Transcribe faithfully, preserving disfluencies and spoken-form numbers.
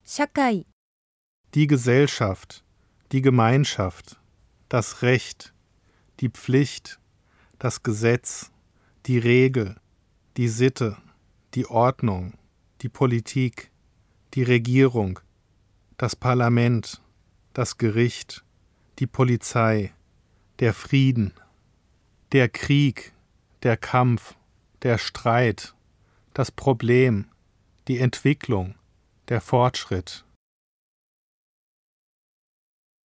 社会、 die Gesellschaft, die Gemeinschaft, das Recht, die Pflicht, das Gesetz, die Regel, die Sitte, die Ordnung, die Politik, die Regierung, das Parlament, das Gericht, die Polizei, der Frieden, der Krieg, der Kampf, der Streit, das Problem, die Entwicklung, der Fortschritt,